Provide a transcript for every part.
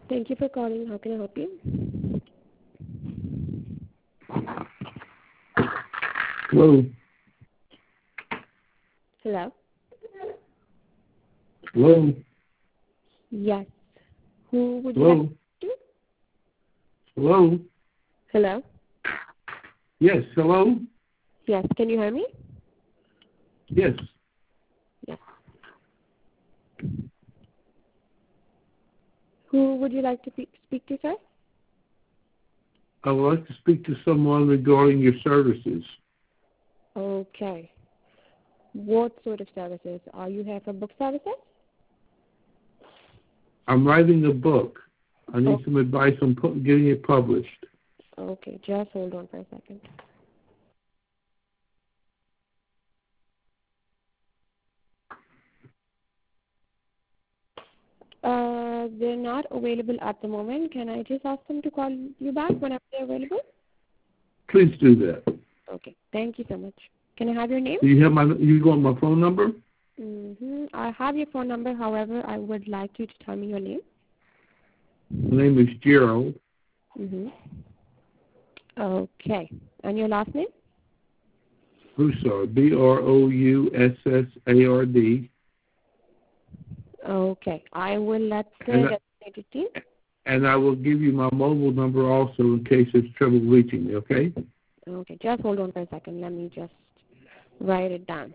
Thank you for calling. How can I help you? Hello. Hello? Hello. Yes. Who would you Hello. like to? Hello. Hello? Yes. Hello. Yes. Can you hear me? Yes. Yes. Who would you like to speak to, sir? I would like to speak to someone regarding your services. Okay. What sort of services? Are you here for book services? I'm writing a book. I need some advice on getting it published. Okay, just hold on for a second. They're not available at the moment. Can I just ask them to call you back whenever they're available? Please do that. Okay, thank you so much. Can I have your name? Do you have you want my phone number? I have your phone number. However, I would like you to tell me your name. My name is Gerald. Okay. And your last name? Broussard. Broussard. Okay. I will let the designated team. And I will give you my mobile number also in case there's trouble reaching me, okay? Okay. Just hold on for a second. Let me just write it down.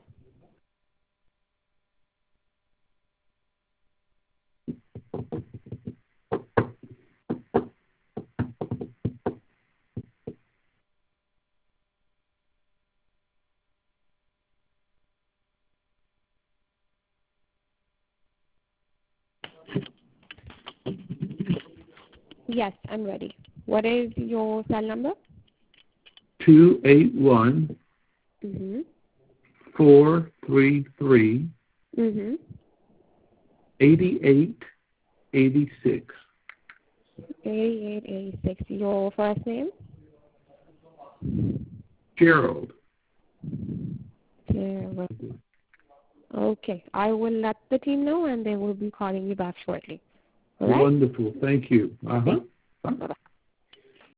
Yes, I'm ready. What is your cell number? 281 433 8886. 8886. Your first name? Gerald. Gerald. Okay. I will let the team know, and they will be calling you back shortly. All right? Wonderful. Thank you. Bye-bye.